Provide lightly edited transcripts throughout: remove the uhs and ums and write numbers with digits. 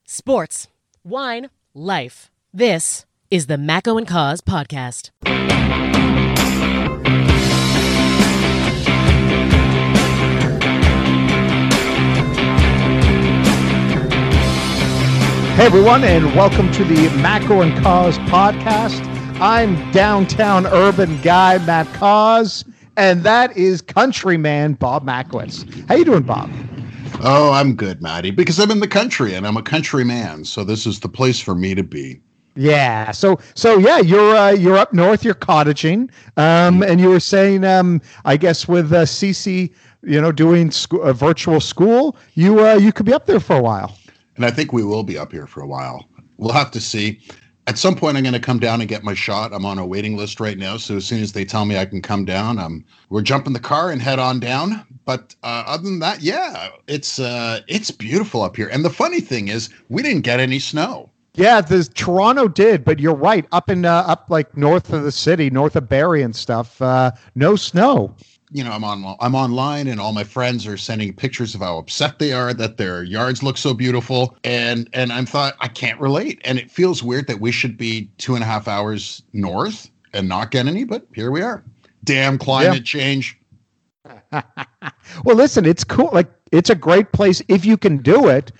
Sports, wine, life. This is the Macco and Cause podcast. Hey everyone, and welcome to the Macco and Cause podcast. I'm downtown urban guy Matt Cause, and that is countryman Bob Mackwitz. How you doing, Bob? Oh, I'm good, Matty, because I'm in the country and I'm a country man, so this is the place for me to be. Yeah, so yeah, you're up north, you're cottaging, and you were saying, I guess with Cece, doing virtual school, you could be up there for a while. And I think we will be up here for a while. We'll have to see. At some point, I'm going to come down and get my shot. I'm on a waiting list right now, so as soon as they tell me I can come down, we're jumping the car and head on down. But other than that, yeah, it's beautiful up here. And the funny thing is, we didn't get any snow. Yeah, Toronto did, but you're right. Up like north of the city, north of Barrie and stuff, no snow. I'm online, and all my friends are sending pictures of how upset they are that their yards look so beautiful. And I thought, I can't relate. And it feels weird that we should be 2.5 hours north and not get any, but here we are. Damn climate change. Well, listen, it's cool. Like, it's a great place if you can do it.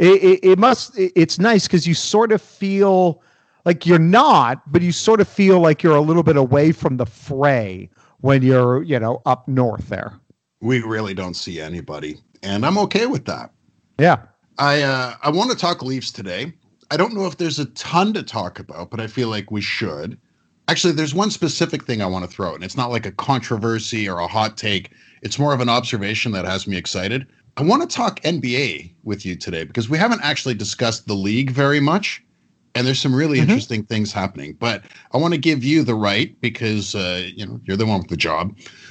It's nice because you sort of feel like you're not, but you sort of feel like you're a little bit away from the fray when you're, up north there. We really don't see anybody, and I'm okay with that. Yeah. I want to talk Leafs today. I don't know if there's a ton to talk about, but I feel like we should. Actually, there's one specific thing I want to throw out, and it's not like a controversy or a hot take. It's more of an observation that has me excited. I want to talk NBA with you today because we haven't actually discussed the league very much. And there's some really interesting things happening, but I want to give you the right because, you're the one with the job.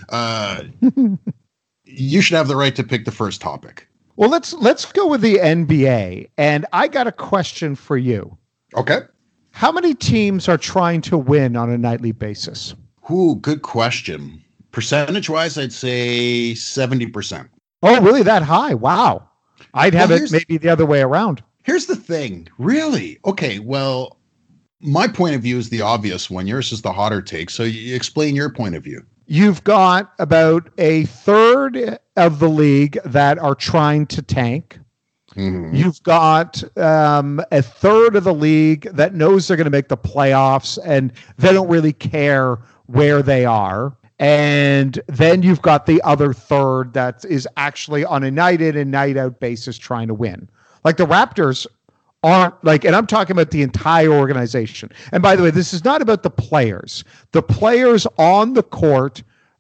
You should have the right to pick the first topic. Well, let's go with the NBA. And I got a question for you. Okay. How many teams are trying to win on a nightly basis? Ooh, good question. Percentage wise, I'd say 70%. Oh, really? That high? Wow. I'd have it maybe the other way around. Here's the thing. Really? Okay, well, my point of view is the obvious one. Yours is the hotter take. So you explain your point of view. You've got about a third of the league that are trying to tank. Mm-hmm. You've got a third of the league that knows they're going to make the playoffs and they don't really care where they are. And then you've got the other third that is actually on a night in and night out basis trying to win. Like the Raptors aren't and I'm talking about the entire organization. And by the way, this is not about the players. The players on the court,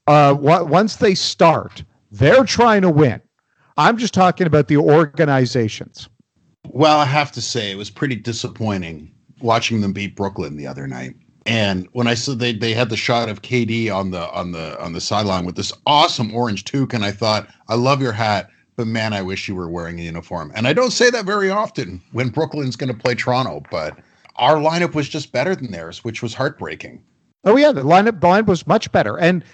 once they start, they're trying to win. I'm just talking about the organizations. Well, I have to say it was pretty disappointing watching them beat Brooklyn the other night. And when I saw they had the shot of KD on the sideline with this awesome orange toque, and I thought, I love your hat. But man, I wish you were wearing a uniform. And I don't say that very often when Brooklyn's going to play Toronto, but our lineup was just better than theirs, which was heartbreaking. Oh yeah, the lineup was much better. And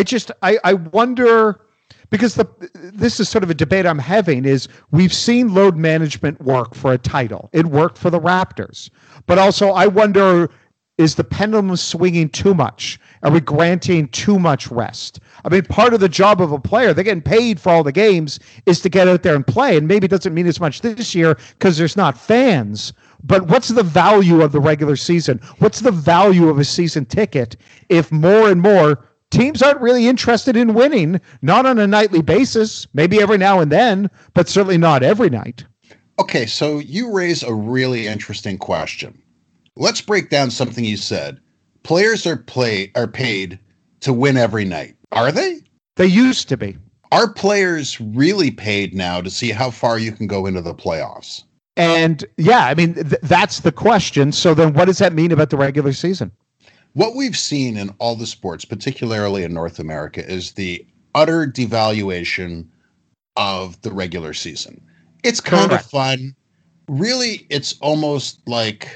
I wonder, because this is sort of a debate I'm having, is we've seen load management work for a title. It worked for the Raptors. But also I wonder, is the pendulum swinging too much? Are we granting too much rest? I mean, part of the job of a player, they're getting paid for all the games, is to get out there and play. And maybe it doesn't mean as much this year because there's not fans. But what's the value of the regular season? What's the value of a season ticket if more and more teams aren't really interested in winning, not on a nightly basis, maybe every now and then, but certainly not every night? Okay, so you raise a really interesting question. Let's break down something you said. Players are paid to win every night. Are they? They used to be. Are players really paid now to see how far you can go into the playoffs? And yeah, I mean, that's the question. So then what does that mean about the regular season? What we've seen in all the sports, particularly in North America, is the utter devaluation of the regular season. It's kind of fun. Really, it's almost like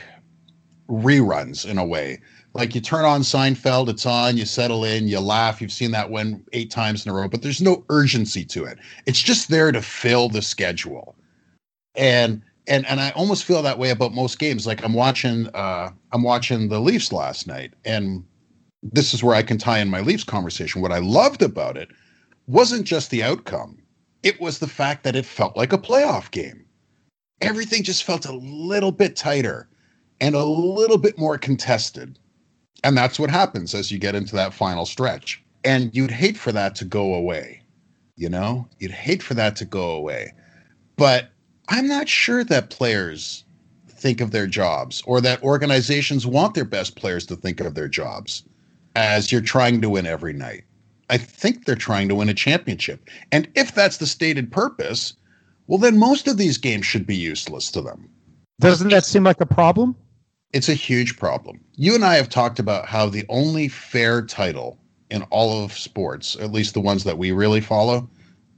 reruns in a way. Like you turn on Seinfeld, it's on, you settle in, you laugh. You've seen that one 8 times in a row, but there's no urgency to it. It's just there to fill the schedule. And And I almost feel that way about most games. Like I'm watching the Leafs last night, and this is where I can tie in my Leafs conversation. What I loved about it wasn't just the outcome. It was the fact that it felt like a playoff game. Everything just felt a little bit tighter and a little bit more contested. And that's what happens as you get into that final stretch. And you'd hate for that to go away. You'd hate for that to go away. But I'm not sure that players think of their jobs, or that organizations want their best players to think of their jobs as you're trying to win every night. I think they're trying to win a championship. And if that's the stated purpose, well, then most of these games should be useless to them. Doesn't that seem like a problem? It's a huge problem. You and I have talked about how the only fair title in all of sports, at least the ones that we really follow,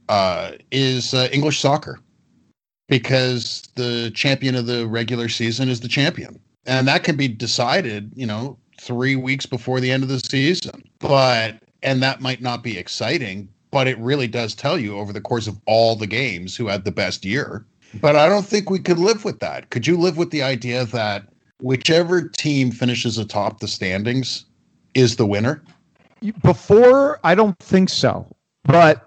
is English soccer. Because the champion of the regular season is the champion. And that can be decided, 3 weeks before the end of the season. And that might not be exciting, but it really does tell you over the course of all the games who had the best year. But I don't think we could live with that. Could you live with the idea that whichever team finishes atop the standings is the winner? Before, I don't think so. But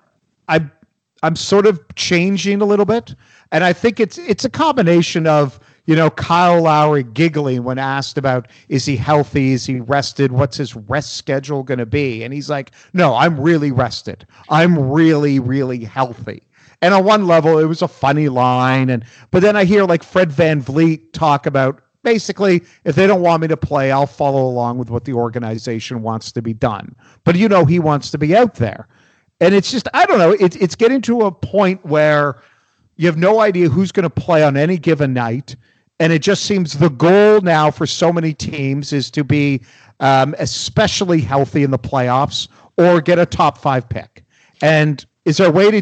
I'm sort of changing a little bit. And I think it's a combination of, Kyle Lowry giggling when asked about, is he healthy? Is he rested? What's his rest schedule going to be? And he's like, no, I'm really rested. I'm really, really healthy. And on one level, it was a funny line. But then I hear like Fred VanVleet talk about, basically, if they don't want me to play, I'll follow along with what the organization wants to be done. But he wants to be out there. And it's just, I don't know, it's getting to a point where you have no idea who's going to play on any given night. And it just seems the goal now for so many teams is to be especially healthy in the playoffs or get a top 5 pick. And is there a way to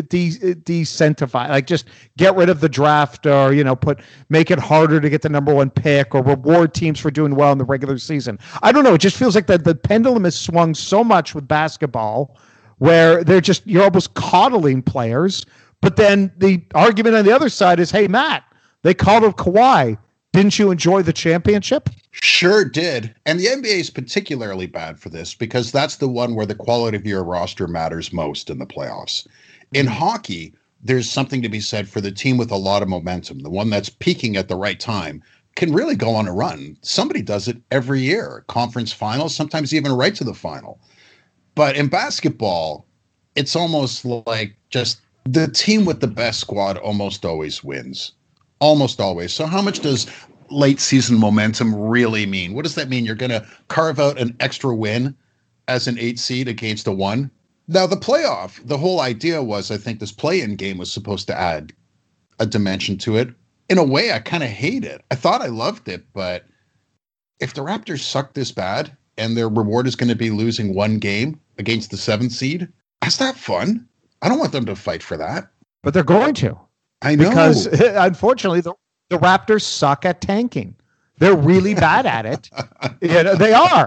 decentivize, like just get rid of the draft, or, make it harder to get the number 1 pick, or reward teams for doing well in the regular season? I don't know. It just feels like the pendulum has swung so much with basketball where you're almost coddling players. But then the argument on the other side is, hey, Matt, they coddled Kawhi. Didn't you enjoy the championship? Sure did. And the NBA is particularly bad for this because that's the one where the quality of your roster matters most in the playoffs. In hockey, there's something to be said for the team with a lot of momentum. The one that's peaking at the right time can really go on a run. Somebody does it every year. Conference finals, sometimes even right to the final. But in basketball, it's almost like just the team with the best squad almost always wins. Almost always. So how much does late season momentum really mean? What does that mean? You're going to carve out an extra win as an 8 seed against a 1? Now, the playoff, the whole idea was, I think this play-in game was supposed to add a dimension to it. In a way, I kind of hate it. I thought I loved it, but if the Raptors suck this bad and their reward is going to be losing 1 game against the 7th seed, is that fun? I don't want them to fight for that. But they're going to. I know. Because, unfortunately, the Raptors suck at tanking. They're really bad at it. They are.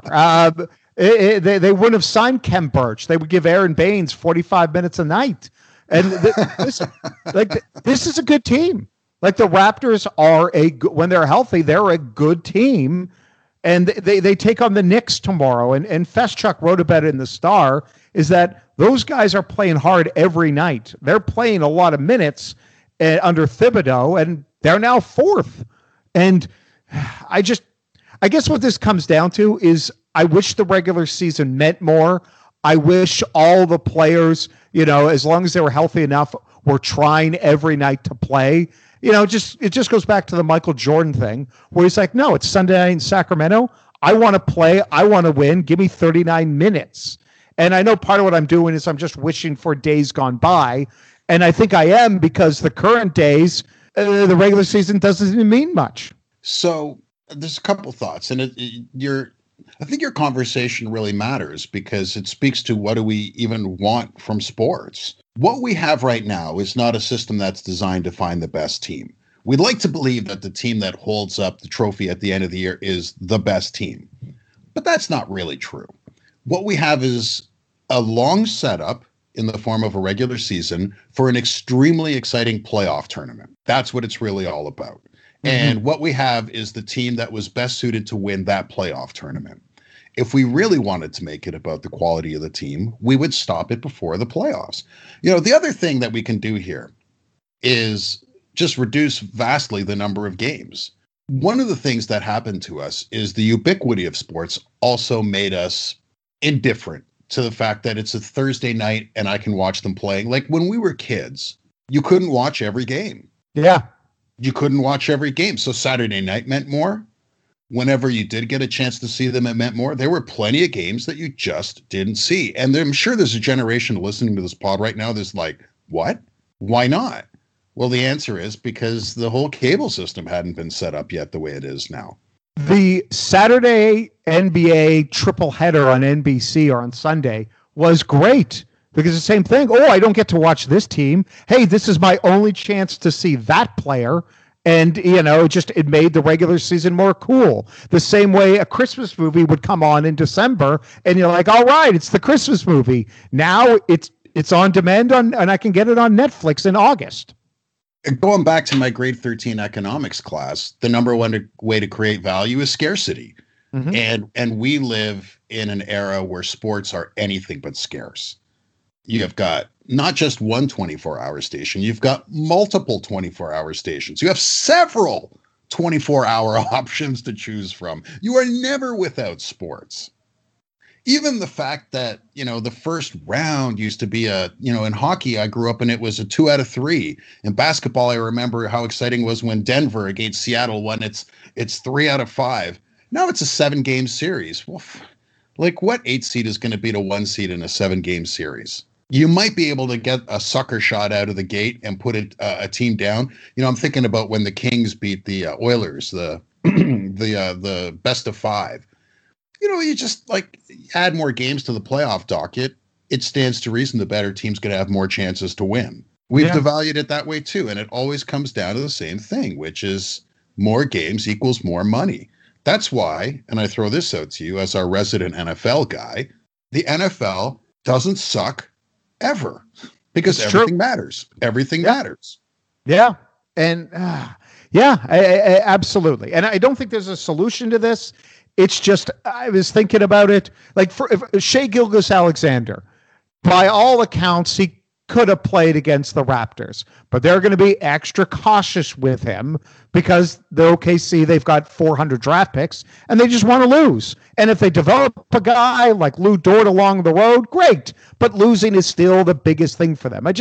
They wouldn't have signed Kem Birch. They would give Aaron Baines 45 minutes a night. And this is a good team. Like, the Raptors are when they're healthy, they're a good team. And they take on the Knicks tomorrow. And Feschuk wrote about it in the Star, is that those guys are playing hard every night. They're playing a lot of minutes under Thibodeau, and they're now 4th. And I guess what this comes down to is I wish the regular season meant more. I wish all the players, as long as they were healthy enough, were trying every night to play. It just goes back to the Michael Jordan thing where he's like, no, it's Sunday night in Sacramento. I want to play. I want to win. Give me 39 minutes. And I know part of what I'm doing is I'm just wishing for days gone by. And I think I am, because the current days, the regular season doesn't even mean much. So there's a couple thoughts. And I think your conversation really matters because it speaks to what do we even want from sports. What we have right now is not a system that's designed to find the best team. We'd like to believe that the team that holds up the trophy at the end of the year is the best team. But that's not really true. What we have is a long setup in the form of a regular season for an extremely exciting playoff tournament. That's what it's really all about. Mm-hmm. And what we have is the team that was best suited to win that playoff tournament. If we really wanted to make it about the quality of the team, we would stop it before the playoffs. The other thing that we can do here is just reduce vastly the number of games. One of the things that happened to us is the ubiquity of sports also made us indifferent to the fact that it's a Thursday night and I can watch them playing. Like when we were kids, you couldn't watch every game. Yeah. You couldn't watch every game. So Saturday night meant more. Whenever you did get a chance to see them, it meant more. There were plenty of games that you just didn't see. And I'm sure there's a generation listening to this pod right now that's like, what? Why not? Well, the answer is because the whole cable system hadn't been set up yet the way it is now. The Saturday NBA triple header on NBC or on Sunday was great because the same thing. Oh, I don't get to watch this team. Hey, this is my only chance to see that player. And, it made the regular season more cool. The same way a Christmas movie would come on in December and you're like, all right, it's the Christmas movie. Now it's on demand and I can get it on Netflix in August. Going back to my grade 13 economics class, the number one way to create value is scarcity. Mm-hmm. And we live in an era where sports are anything but scarce. You have got not just one 24-hour station, you've got multiple 24-hour stations. You have several 24-hour options to choose from. You are never without sports. Even the fact that, the first round used to be in hockey, I grew up and it was a 2 out of 3. In basketball, I remember how exciting it was when Denver against Seattle won it's 3 out of 5. Now it's a 7-game series. Well, like what 8 seed is going to beat a 1 seed in a 7-game series? You might be able to get a sucker shot out of the gate and put a team down. I'm thinking about when the Kings beat the Oilers, the best of 5. You just add more games to the playoff docket. It stands to reason the better team's going to have more chances to win. We've devalued it that way too. And it always comes down to the same thing, which is more games equals more money. That's why, and I throw this out to you as our resident NFL guy, the NFL doesn't suck ever because everything matters. Everything matters. Yeah. And absolutely. And I don't think there's a solution to this. It's just, I was thinking about it, Shai Gilgeous-Alexander, by all accounts, he could have played against the Raptors, but they're going to be extra cautious with him because the OKC, they've got 400 draft picks and they just want to lose. And if they develop a guy like Lou Dort along the road, great. But losing is still the biggest thing for them.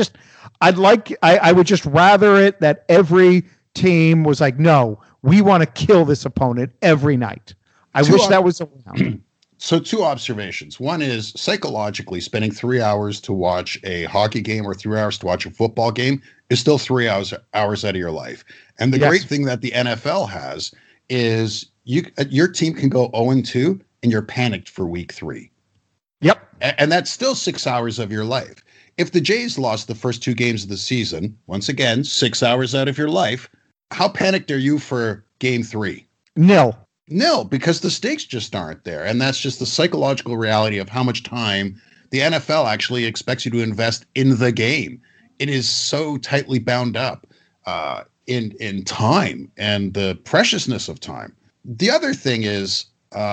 I would just rather it that every team was like, no, we want to kill this opponent every night. I wish that was around. So 2 observations. One is psychologically spending 3 hours to watch a hockey game or 3 hours to watch a football game is still 3 hours out of your life. And the great thing that the NFL has is your team can go 0-2 and you're panicked for week 3. Yep. And that's still 6 hours of your life. If the Jays lost the first 2 games of the season, once again, 6 hours out of your life, how panicked are you for game 3? Nil, because the stakes just aren't there. And that's just the psychological reality of how much time the NFL actually expects you to invest in the game. It is so tightly bound up in time and the preciousness of time. The other thing is,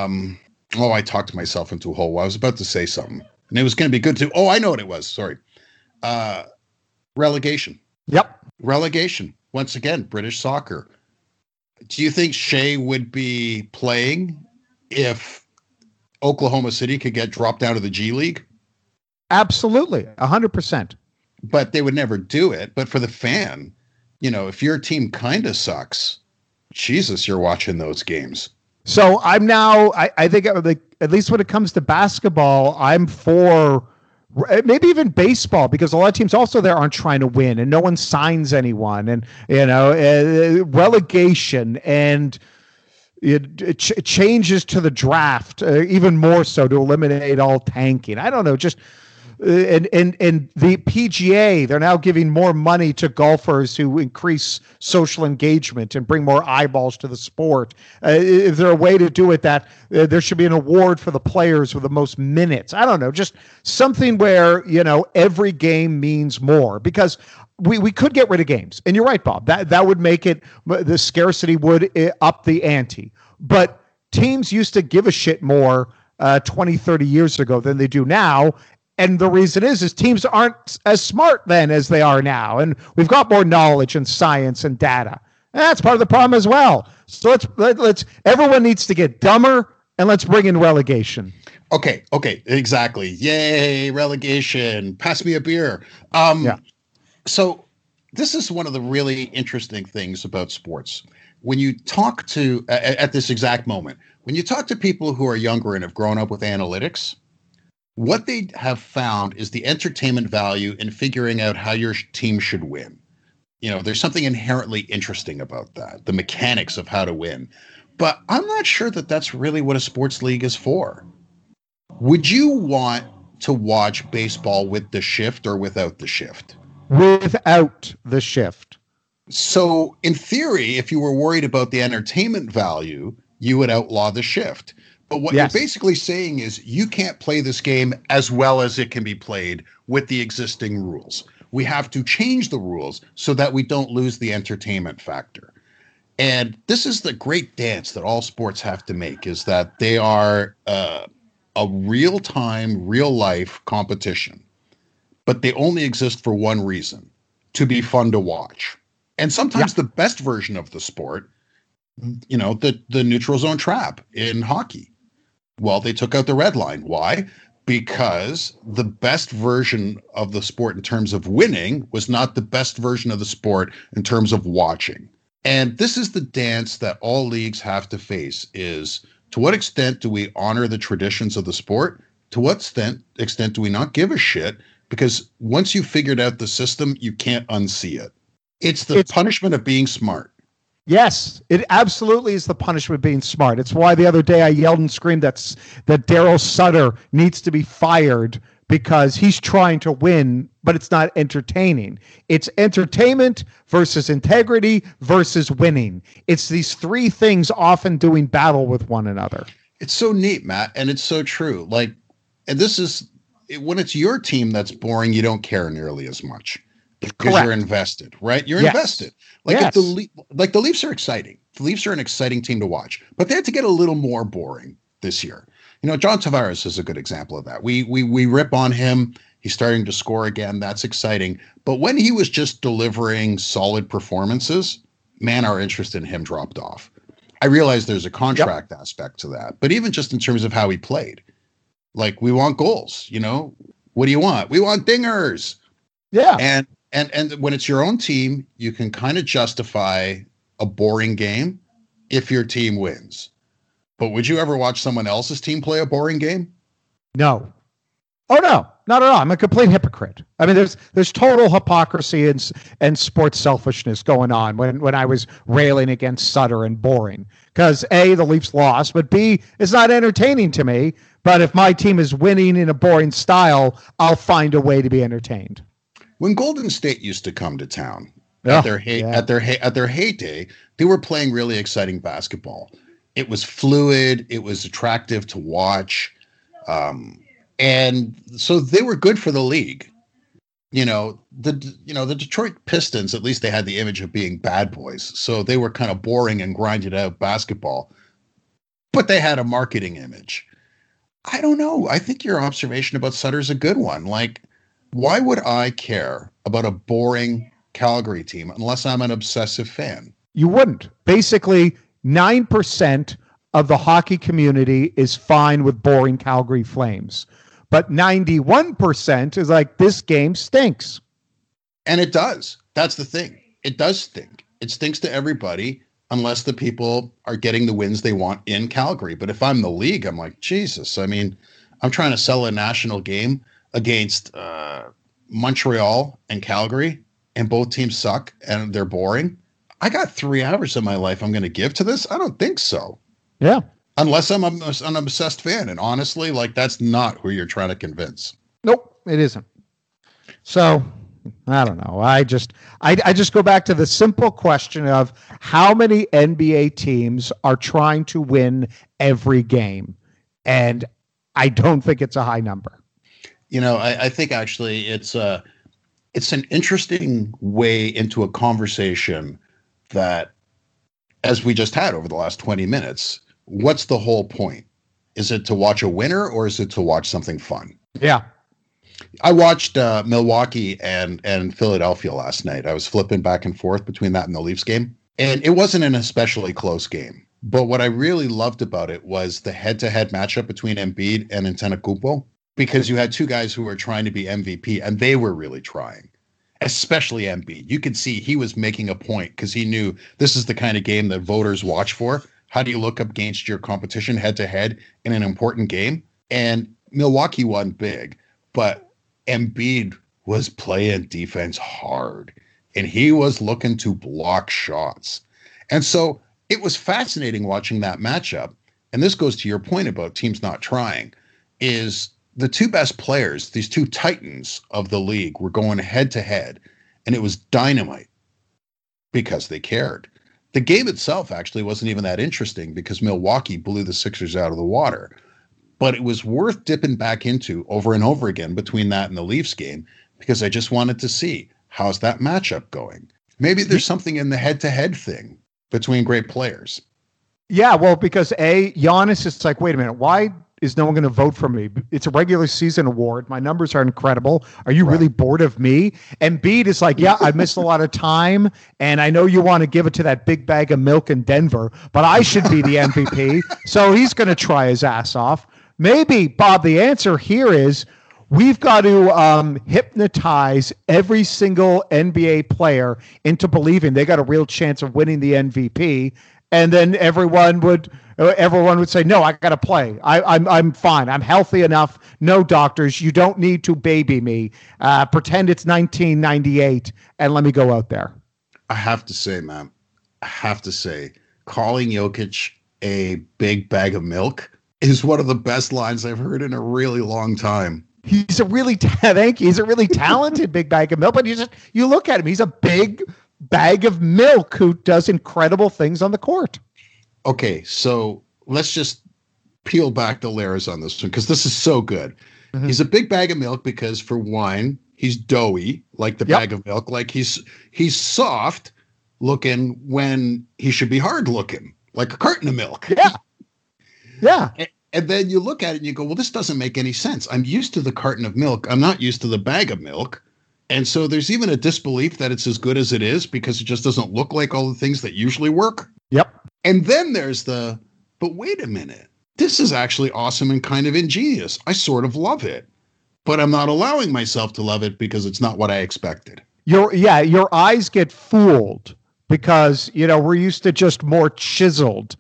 I talked myself into a hole. I was about to say something, and it was going to be good too. Oh, I know what it was. Sorry. Relegation. Yep. Relegation. Once again, British soccer. Do you think Shai would be playing if Oklahoma City could get dropped down to the G League? Absolutely. 100%. But they would never do it. But for the fan, if your team kind of sucks, Jesus, you're watching those games. So I'm now, I think at least when it comes to basketball, I'm for maybe even baseball, because a lot of teams also there aren't trying to win and no one signs anyone, and relegation and it changes to the draft even more so to eliminate all tanking. I don't know, just and the PGA, they're now giving more money to golfers who increase social engagement and bring more eyeballs to the sport. Is there a way to do it that there should be an award for the players with the most minutes? I don't know, just something where, every game means more, because we could get rid of games. And you're right, Bob, that would make it, the scarcity would up the ante. But teams used to give a shit more 20, 30 years ago than they do now. And the reason is teams aren't as smart then as they are now. And we've got more knowledge and science and data. And that's part of the problem as well. So let's everyone needs to get dumber, and let's bring in relegation. Okay, exactly. Yay, relegation. Pass me a beer. So this is one of the really interesting things about sports. When you talk to, at this exact moment, when you talk to people who are younger and have grown up with analytics, what they have found is the entertainment value in figuring out how your team should win. There's something inherently interesting about that, the mechanics of how to win. But I'm not sure that that's really what a sports league is for. Would you want to watch baseball with the shift or without the shift? Without the shift. So in theory, if you were worried about the entertainment value, you would outlaw the shift. But what you're basically saying is you can't play this game as well as it can be played with the existing rules. We have to change the rules so that we don't lose the entertainment factor. And this is the great dance that all sports have to make, is that they are a real-time, real-life competition. But they only exist for one reason: to be fun to watch. And sometimes the best version of the sport, the neutral zone trap in hockey. Well, they took out the red line. Why? Because the best version of the sport in terms of winning was not the best version of the sport in terms of watching. And this is the dance that all leagues have to face: is to what extent do we honor the traditions of the sport? To what extent do we not give a shit? Because once you've figured out the system, you can't unsee it. It's the punishment of being smart. Yes, it absolutely is the punishment of being smart. It's why the other day I yelled and screamed that Daryl Sutter needs to be fired, because he's trying to win, but it's not entertaining. It's entertainment versus integrity versus winning. It's these three things often doing battle with one another. It's so neat, Matt, and it's so true. And this is, when it's your team that's boring, you don't care nearly as much. Because you're invested, right? You're invested. If the Leafs are exciting. The Leafs are an exciting team to watch, but they had to get a little more boring this year. John Tavares is a good example of that. We rip on him. He's starting to score again. That's exciting. But when he was just delivering solid performances, man, our interest in him dropped off. I realize there's a contract aspect to that, but even just in terms of how he played, we want goals. What do you want? We want dingers. Yeah. And when it's your own team, you can kind of justify a boring game if your team wins. But would you ever watch someone else's team play a boring game? No. Oh, no, not at all. I'm a complete hypocrite. I mean, there's total hypocrisy and sports selfishness going on when I was railing against Sutter and boring. Because A, the Leafs lost, but B, it's not entertaining to me. But if my team is winning in a boring style, I'll find a way to be entertained. When Golden State used to come to town at their heyday, they were playing really exciting basketball. It was fluid. It was attractive to watch. And so they were good for the league. The Detroit Pistons, at least they had the image of being bad boys. So they were kind of boring and grinded out basketball, but they had a marketing image. I don't know. I think your observation about Sutter is a good one. Why would I care about a boring Calgary team unless I'm an obsessive fan? You wouldn't. Basically, 9% of the hockey community is fine with boring Calgary Flames. But 91% is this game stinks. And it does. That's the thing. It does stink. It stinks to everybody unless the people are getting the wins they want in Calgary. But if I'm the league, I'm like, Jesus. I mean, I'm trying to sell a national game against Montreal and Calgary, and both teams suck and they're boring. I got 3 hours of my life I'm going to give to this? I don't think so. Yeah. Unless I'm an obsessed fan. And honestly, that's not who you're trying to convince. Nope. it isn't. So I don't know. I just go back to the simple question of how many NBA teams are trying to win every game, and I don't think it's a high number. I think actually it's an interesting way into a conversation that, as we just had over the last 20 minutes, what's the whole point? Is it to watch a winner or is it to watch something fun? Yeah. I watched Milwaukee and Philadelphia last night. I was flipping back and forth between that and the Leafs game. And it wasn't an especially close game. But what I really loved about it was the head-to-head matchup between Embiid and Antetokounmpo, because you had two guys who were trying to be MVP, and they were really trying, especially Embiid. You could see he was making a point because he knew this is the kind of game that voters watch for. How do you look up against your competition head-to-head in an important game? And Milwaukee won big, but Embiid was playing defense hard, and he was looking to block shots. And so it was fascinating watching that matchup. And this goes to your point about teams not trying, is the two best players, these two titans of the league, were going head to head, and it was dynamite because they cared. The game itself actually wasn't even that interesting because Milwaukee blew the Sixers out of the water. But it was worth dipping back into over and over again between that and the Leafs game, because I just wanted to see, how's that matchup going? Maybe there's something in the head-to-head thing between great players. Yeah, well, because Giannis is like, wait a minute, why is no one going to vote for me? It's a regular season award. My numbers are incredible. Are you really bored of me? And Embiid is like, yeah, I missed a lot of time, and I know you want to give it to that big bag of milk in Denver, but I should be the MVP. So he's going to try his ass off. Maybe, Bob, the answer here is we've got to hypnotize every single NBA player into believing they got a real chance of winning the MVP, and then everyone would say, "No, I got to play. I'm fine. I'm healthy enough. No doctors. You don't need to baby me. Pretend it's 1998 and let me go out there." I have to say, man, calling Jokic a big bag of milk is one of the best lines I've heard in a really long time. He's a really talented big bag of milk, but you look at him, he's a big bag of milk who does incredible things on the court. Okay, so let's just peel back the layers on this one, because this is so good. Mm-hmm. He's a big bag of milk because, for one, he's doughy, like the bag of milk. Like he's soft looking when he should be hard looking, like a carton of milk. Yeah. Yeah. And then you look at it and you go, well, this doesn't make any sense. I'm used to the carton of milk. I'm not used to the bag of milk. And so there's even a disbelief that it's as good as it is because it just doesn't look like all the things that usually work. Yep. And then there's but wait a minute. This is actually awesome and kind of ingenious. I sort of love it, but I'm not allowing myself to love it because it's not what I expected. Your eyes get fooled because, we're used to just more chiseled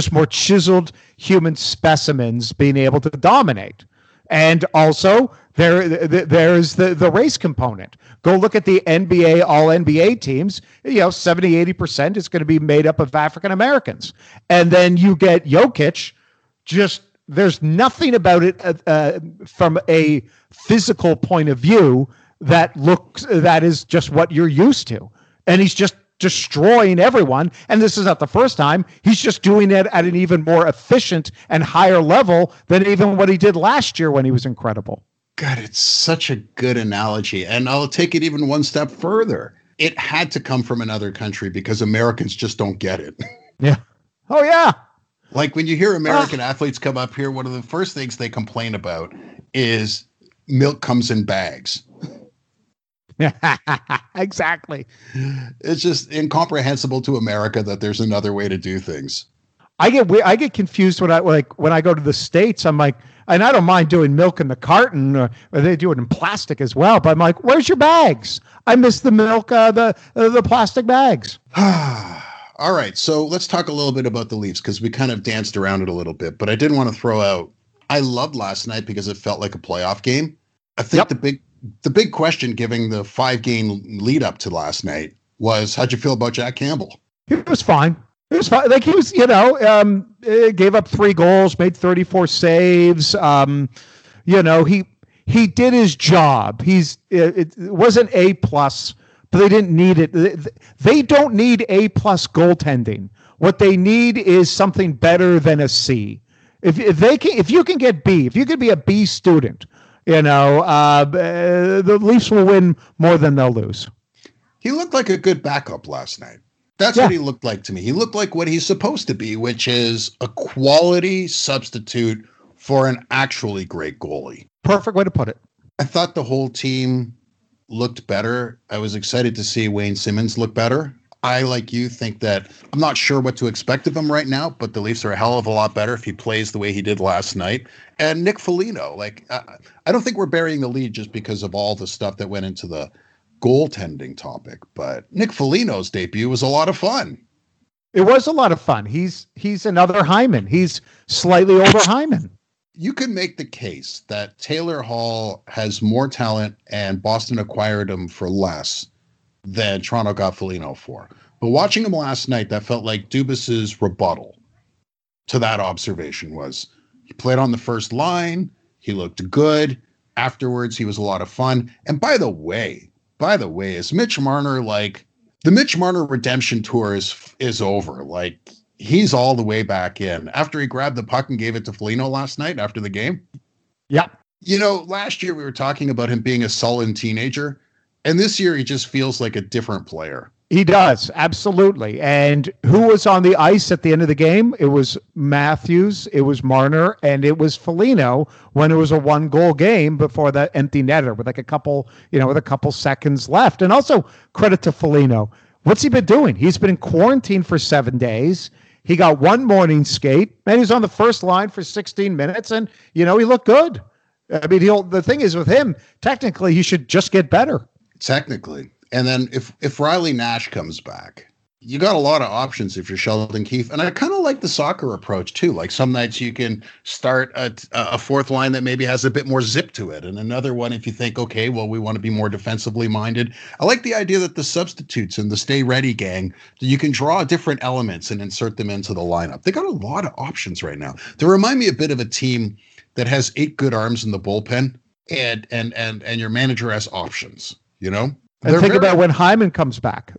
human specimens being able to dominate. And also there's the race component. Go look at the NBA, all NBA teams, 70-80% is going to be made up of African Americans. And then you get Jokic, there's nothing about it from a physical point of view that is just what you're used to. And he's just destroying everyone. And this is not the first time. He's just doing it at an even more efficient and higher level than even what he did last year when he was incredible. God, it's such a good analogy. And I'll take it even one step further. It had to come from another country because Americans just don't get it. Yeah. Oh, yeah. Like when you hear American athletes come up here, one of the first things they complain about is milk comes in bags. Exactly. It's just incomprehensible to America that there's another way to do things. I get confused when I go to the States. I'm like, and I don't mind doing milk in the carton, or they do it in plastic as well. But I'm like, where's your bags? I miss the milk, the plastic bags. All right, so let's talk a little bit about the Leafs because we kind of danced around it a little bit. But I did want to throw out, I loved last night because it felt like a playoff game. I think the big question, giving the 5-game lead up to last night, was how'd you feel about Jack Campbell? He was fine. Like he was, gave up 3 goals, made 34 saves. He he did his job. It wasn't A plus, but they didn't need it. They don't need A plus goaltending. What they need is something better than a C. If you can get B, if you could be a B student, the Leafs will win more than they'll lose. He looked like a good backup last night. That's what he looked like to me. He looked like what he's supposed to be, which is a quality substitute for an actually great goalie. Perfect way to put it. I thought the whole team looked better. I was excited to see Wayne Simmonds look better. I, like you, think that I'm not sure what to expect of him right now, but the Leafs are a hell of a lot better if he plays the way he did last night. And Nick Foligno, I don't think we're burying the lead just because of all the stuff that went into the goaltending topic, but Nick Foligno's debut was a lot of fun. It was a lot of fun. He's another Hyman. He's slightly older Hyman. You could make the case that Taylor Hall has more talent and Boston acquired him for less than Toronto got Foligno for. But watching him last night, that felt like Dubas's rebuttal to that observation was he played on the first line. He looked good. Afterwards, he was a lot of fun. And by the way, is Mitch Marner the Mitch Marner redemption tour is over. He's all the way back in. After he grabbed the puck and gave it to Foligno last night after the game. Yeah. Last year we were talking about him being a sullen teenager. And this year he just feels like a different player. He does, absolutely. And who was on the ice at the end of the game? It was Matthews, it was Marner, and it was Foligno when it was a 1-goal game before that empty netter with a couple seconds left. And also credit to Foligno. What's he been doing? He's been in quarantine for 7 days. He got one morning skate, and he's on the first line for 16 minutes, and he looked good. I mean, the thing is with him, technically he should just get better. Technically. And then if Riley Nash comes back, you got a lot of options if you're Sheldon Keefe. And I kind of like the soccer approach too. Like some nights you can start a fourth line that maybe has a bit more zip to it. And another one, if you think, okay, well, we want to be more defensively minded. I like the idea that the substitutes and the stay ready gang, you can draw different elements and insert them into the lineup. They got a lot of options right now. They remind me a bit of a team that has 8 good arms in the bullpen and your manager has options, And think about when Hyman comes back.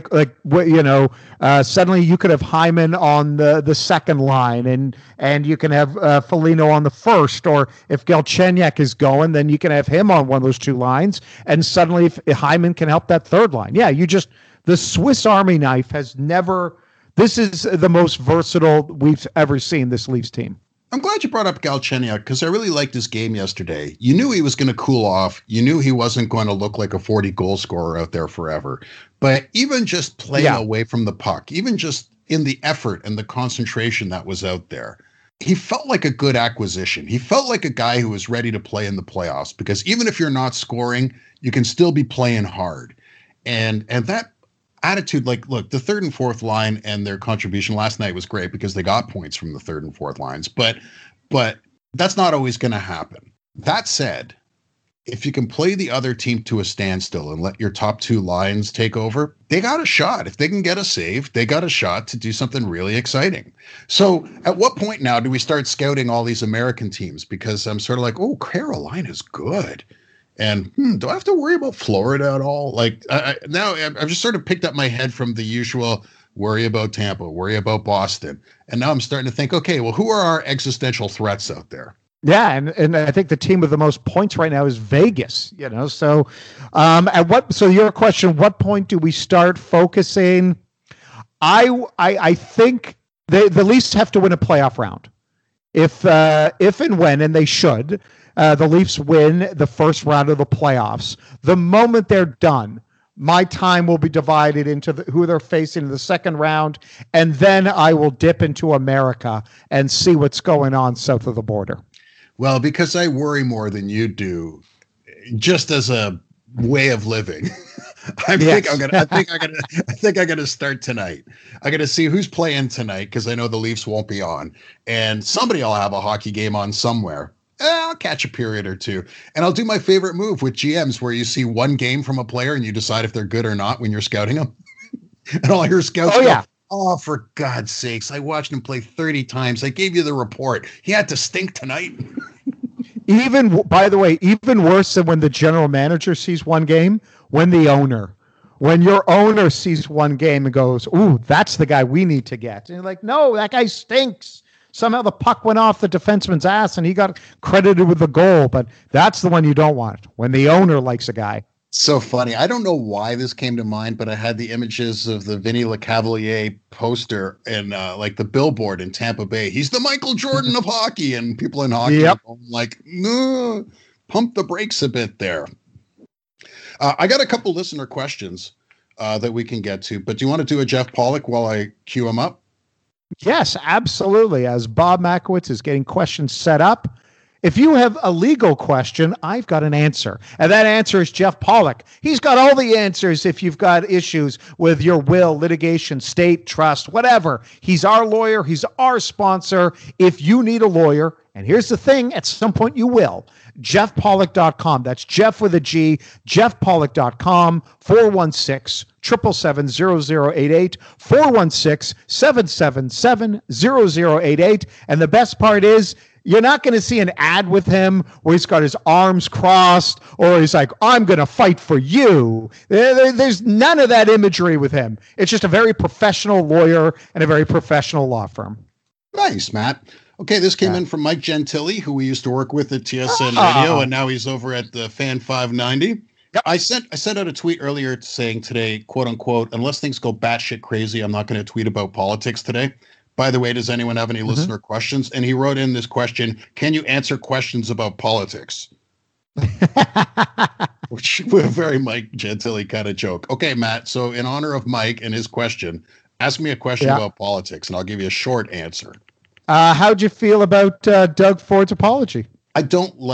Suddenly you could have Hyman on the second line, and you can have Foligno on the first. Or if Galchenyuk is going, then you can have him on one of those two lines. And suddenly, if Hyman can help that third line, the Swiss Army knife has never. This is the most versatile we've ever seen this Leafs team. I'm glad you brought up Galchenyuk because I really liked his game yesterday. You knew he was going to cool off. You knew he wasn't going to look like a 40-goal scorer out there forever. But even just playing away from the puck, even just in the effort and the concentration that was out there, he felt like a good acquisition. He felt like a guy who was ready to play in the playoffs because even if you're not scoring, you can still be playing hard. And that attitude, look, the third and fourth line and their contribution last night was great because they got points from the third and fourth lines, but that's not always going to happen. That said, if you can play the other team to a standstill and let your top 2 lines take over, they got a shot. If they can get a save, they got a shot to do something really exciting. So at what point now do we start scouting all these American teams? Because I'm sort of like, oh, Carolina's good. And do I have to worry about Florida at all? Now I've just sort of picked up my head from the usual worry about Tampa, worry about Boston. And now I'm starting to think, okay, well, who are our existential threats out there? Yeah, and I think the team with the most points right now is Vegas, So so your question, what point do we start focusing? I think the Leafs have to win a playoff round. If and when, and they should, the Leafs win the first round of the playoffs. The moment they're done, my time will be divided into who they're facing in the second round, and then I will dip into America and see what's going on south of the border. Well, because I worry more than you do, just as a way of living. I think I'm gonna start tonight. I gotta see who's playing tonight because I know the Leafs won't be on, and somebody will have a hockey game on somewhere. I'll catch a period or two, and I'll do my favorite move with GMs, where you see one game from a player and you decide if they're good or not when you're scouting them. And all your scouts go, oh, for God's sakes! I watched him play 30 times. I gave you the report. He had to stink tonight. By the way, even worse than when the general manager sees one game, when your owner sees one game and goes, "Ooh, that's the guy we need to get." And you're like, "No, that guy stinks." Somehow the puck went off the defenseman's ass and he got credited with the goal, but that's the one you don't want, when the owner likes a guy. So funny. I don't know why this came to mind, but I had the images of the Vinny LeCavalier poster and like the billboard in Tampa Bay. He's the Michael Jordan of hockey, and people in hockey are going like, no, pump the brakes a bit there. I got a couple listener questions that we can get to, but do you want to do a Jeff Pollock while I queue him up? Yes, absolutely. As Bob Makowitz is getting questions set up, if you have a legal question, I've got an answer. And that answer is Jeff Pollock. He's got all the answers if you've got issues with your will, litigation, state, trust, whatever. He's our lawyer. He's our sponsor. If you need a lawyer, and here's the thing, at some point you will, jeffpollock.com. That's Jeff with a G, jeffpollock.com, 416-777-0088, 416-777-0088. And the best part is, you're not going to see an ad with him where he's got his arms crossed or he's like, "I'm going to fight for you." There's none of that imagery with him. It's just a very professional lawyer and a very professional law firm. Nice, Matt. Okay, this came in from Mike Gentili, who we used to work with at TSN Radio, and now he's over at the Fan 590. Yep. I sent out a tweet earlier saying today, quote unquote, "Unless things go batshit crazy, I'm not going to tweet about politics today. By the way, does anyone have any listener questions?" And he wrote in this question: "Can you answer questions about politics?" Which was a very Mike Gentili kind of joke. Okay, Matt. So in honor of Mike and his question, ask me a question about politics, and I'll give you a short answer. How'd you feel about Doug Ford's apology? I'm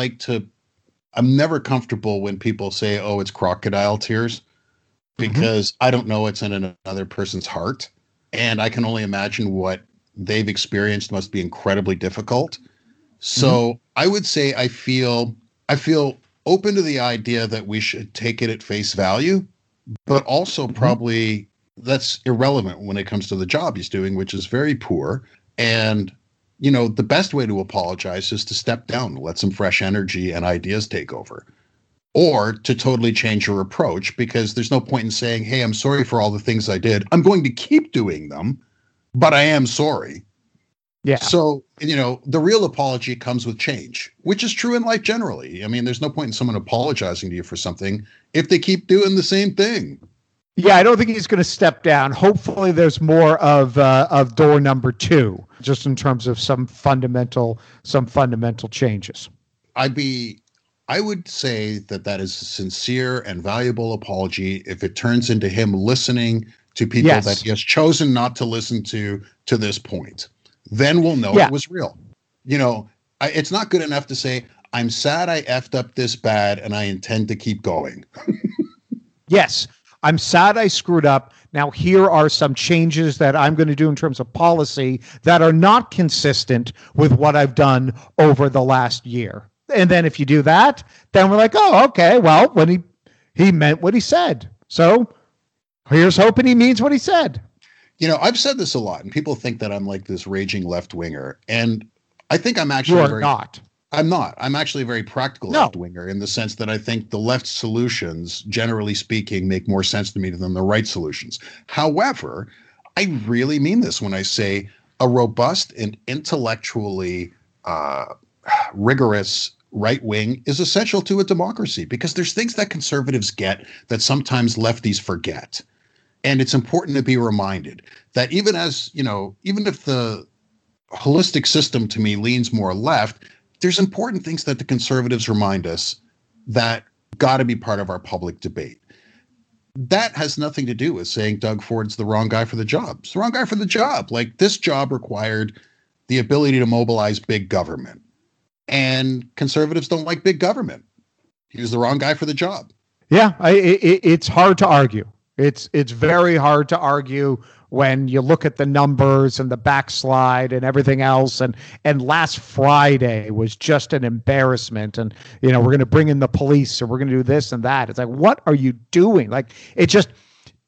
never comfortable when people say, "Oh, it's crocodile tears," because I don't know what's in another person's heart. And I can only imagine what they've experienced must be incredibly difficult. So I would say I feel open to the idea that we should take it at face value, but also probably that's irrelevant when it comes to the job he's doing, which is very poor. And you know, the best way to apologize is to step down, let some fresh energy and ideas take over, or to totally change your approach, because there's no point in saying, "Hey, I'm sorry for all the things I did. I'm going to keep doing them, but I am sorry." Yeah. So, you know, the real apology comes with change, which is true in life generally. I mean, there's no point in someone apologizing to you for something if they keep doing the same thing. Yeah, I don't think he's going to step down. Hopefully there's more of door number 2, just in terms of some fundamental changes. I would say that is a sincere and valuable apology if it turns into him listening to people that he has chosen not to listen to this point. Then we'll know it was real. You know, it's not good enough to say, "I'm sad I effed up this bad and I intend to keep going." Yes. I'm sad I screwed up. Now, here are some changes that I'm going to do in terms of policy that are not consistent with what I've done over the last year. And then if you do that, then we're like, "Oh, okay, well, when he meant what he said." So here's hoping he means what he said. You know, I've said this a lot, and people think that I'm like this raging left-winger. And I think I'm actually not. I'm not. I'm actually a very practical left-winger in the sense that I think the left solutions, generally speaking, make more sense to me than the right solutions. However, I really mean this when I say a robust and intellectually rigorous right wing is essential to a democracy, because there's things that conservatives get that sometimes lefties forget. And it's important to be reminded that even if the holistic system to me leans more left, there's important things that the conservatives remind us that got to be part of our public debate. That has nothing to do with saying Doug Ford's the wrong guy for the job. It's the wrong guy for the job. Like, this job required the ability to mobilize big government. And conservatives don't like big government. He was the wrong guy for the job. Yeah, it's hard to argue. It's very hard to argue when you look at the numbers and the backslide and everything else. And last Friday was just an embarrassment. And, you know, we're going to bring in the police or we're going to do this and that. It's like, what are you doing? Like,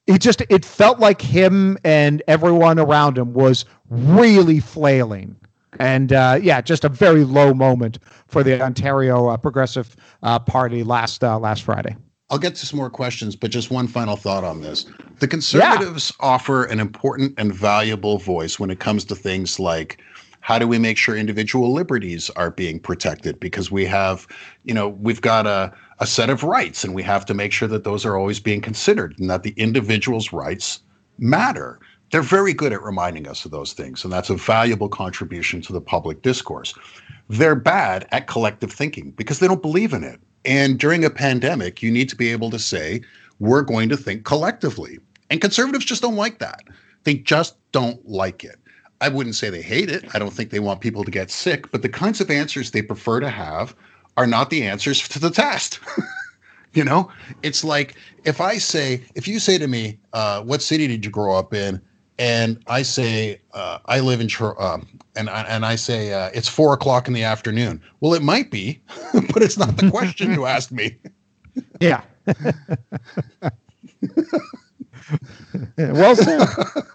it felt like him and everyone around him was really flailing. And just a very low moment for the Ontario Progressive Party last Friday. I'll get to some more questions, but just one final thought on this. The Conservatives offer an important and valuable voice when it comes to things like, how do we make sure individual liberties are being protected? Because we have, we've got a set of rights, and we have to make sure that those are always being considered and that the individual's rights matter. They're very good at reminding us of those things, and that's a valuable contribution to the public discourse. They're bad at collective thinking because they don't believe in it. And during a pandemic, you need to be able to say, we're going to think collectively. And conservatives just don't like that. They just don't like it. I wouldn't say they hate it. I don't think they want people to get sick, but the kinds of answers they prefer to have are not the answers to the test. It's like if you say to me, what city did you grow up in? And I say, I live in, and I say, it's 4:00 in the afternoon. Well, it might be, but it's not the question you asked me. Yeah. Well said.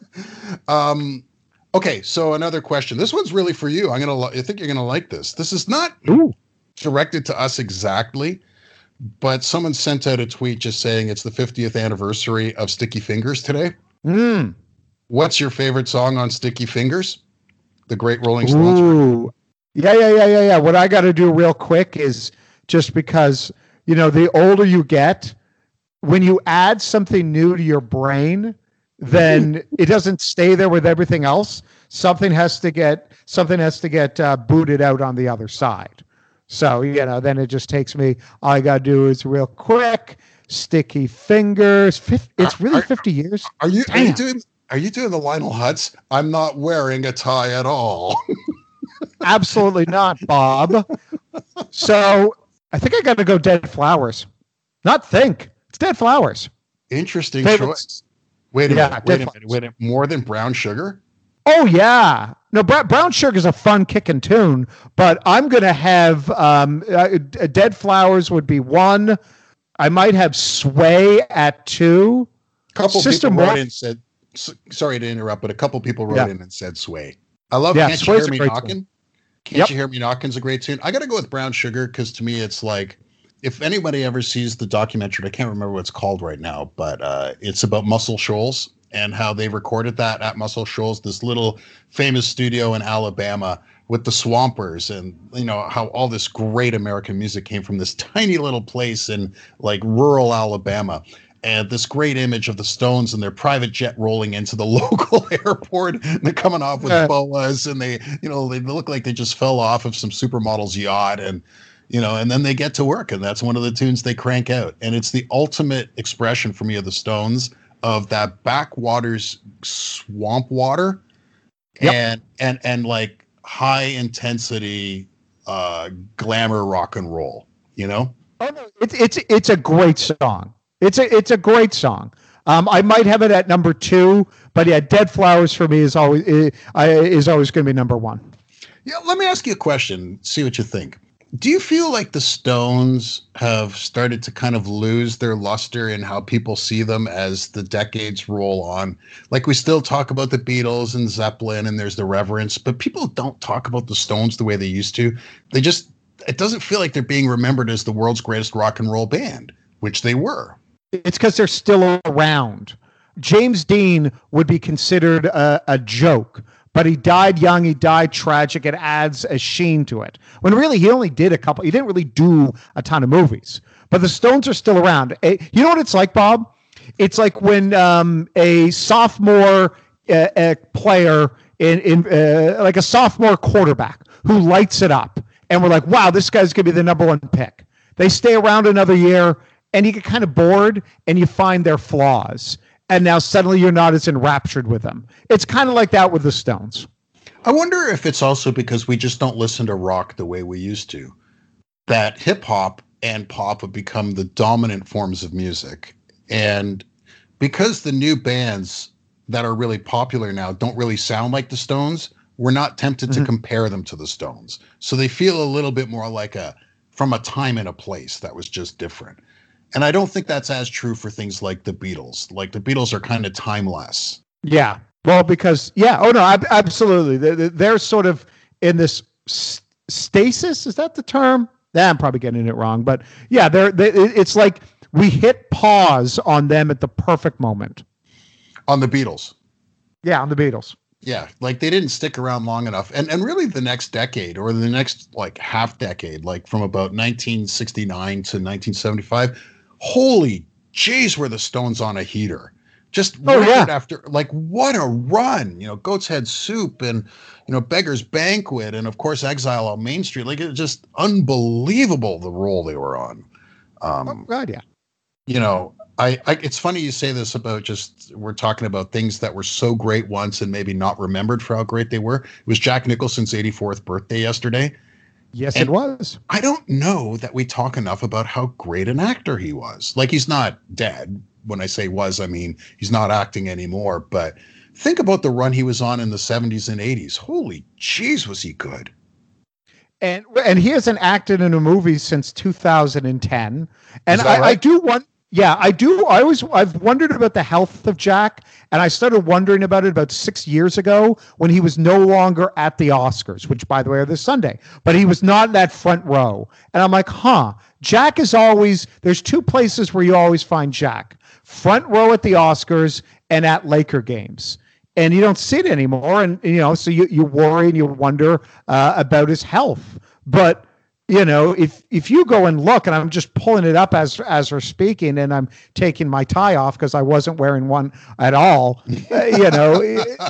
Okay, so another question. This one's really for you. I think you're gonna like this. This is not directed to us exactly, but someone sent out a tweet just saying it's the 50th anniversary of Sticky Fingers today. What's your favorite song on Sticky Fingers? The Great Rolling Stones. Ooh. Yeah. What I got to do real quick is just because, the older you get, when you add something new to your brain, then it doesn't stay there with everything else. Something has to get booted out on the other side. So, then it just takes me, all I got to do is real quick, Sticky Fingers. It's really 50 years. Are you doing the Lionel Hutz? I'm not wearing a tie at all. Absolutely not, Bob. So I think I got to go Dead Flowers. Not think. It's Dead Flowers. Interesting choice. Wait a minute. More than Brown Sugar? Oh, yeah. No, Brown Sugar is a fun kicking tune, but I'm going to have Dead Flowers would be 1. I might have Sway at 2. A couple people wrote in and said, sorry to interrupt, but a couple people wrote in and said Sway. I love Can't You Hear Me Knockin'? Can't You Hear Me Knockin's a great tune. I got to go with Brown Sugar because to me it's like, if anybody ever sees the documentary, I can't remember what it's called right now, but it's about Muscle Shoals and how they recorded that at Muscle Shoals, this little famous studio in Alabama with the Swampers, and how all this great American music came from this tiny little place in like rural Alabama. And this great image of the Stones and their private jet rolling into the local airport. And they're coming off with boas, and they look like they just fell off of some supermodel's yacht, and and then they get to work, and that's one of the tunes they crank out. And it's the ultimate expression for me of the Stones, of that backwaters swamp water, and like high intensity glamour rock and roll. Oh no, it's a great song. It's a great song. I might have it at number 2, but yeah, Dead Flowers for me is always going to be number 1. Yeah, let me ask you a question. See what you think. Do you feel like the Stones have started to kind of lose their luster in how people see them as the decades roll on? Like, we still talk about the Beatles and Zeppelin, and there's the reverence, but people don't talk about the Stones the way they used to. It doesn't feel like they're being remembered as the world's greatest rock and roll band, which they were. It's because they're still around. James Dean would be considered a joke, but he died young. He died tragic. It adds a sheen to it. When really he only did a couple. He didn't really do a ton of movies. But the Stones are still around. You know what it's like, Bob? It's like when a sophomore player in like a sophomore quarterback who lights it up, and we're like, wow, this guy's going to be the number 1 pick. They stay around another year, and you get kind of bored, and you find their flaws. And now suddenly you're not as enraptured with them. It's kind of like that with the Stones. I wonder if it's also because we just don't listen to rock the way we used to. That hip hop and pop have become the dominant forms of music. And because the new bands that are really popular now don't really sound like the Stones, we're not tempted to compare them to the Stones. So they feel a little bit more like from a time and a place that was just different. And I don't think that's as true for things like the Beatles. Like, the Beatles are kind of timeless. Yeah. Well, because, absolutely. They're sort of in this stasis. Is that the term? I'm probably getting it wrong, but yeah, it's like we hit pause on them at the perfect moment. On the Beatles. Yeah, on the Beatles. Yeah, like they didn't stick around long enough. And really the next decade or the next like half decade, like from about 1969 to 1975, holy jeez, were the Stones on a heater. Just record after, like, what a run. You know, Goat's Head Soup and, you know, Beggar's Banquet and, of course, Exile on Main Street. Like, it's just unbelievable the role they were on. Oh, God, yeah. You know, it's funny you say this about just, we're talking about things that were so great once and maybe not remembered for how great they were. It was Jack Nicholson's 84th birthday yesterday. Yes, and it was. I don't know that we talk enough about how great an actor he was. Like, he's not dead. When I say was, I mean, he's not acting anymore. But think about the run he was on in the 70s and 80s. Holy jeez, was he good. And he hasn't acted in a movie since 2010. And I do want, yeah, I do. I've wondered about the health of Jack, and I started wondering about it about 6 years ago when he was no longer at the Oscars, which, by the way, are this Sunday, but he was not in that front row. And I'm like, Jack is always, there's two places where you always find Jack: front row at the Oscars and at Laker games. And you don't see it anymore. And, you know, so you worry and you wonder about his health. But, you know, if you go and look, and I'm just pulling it up as we're speaking, and I'm taking my tie off because I wasn't wearing one at all, you know,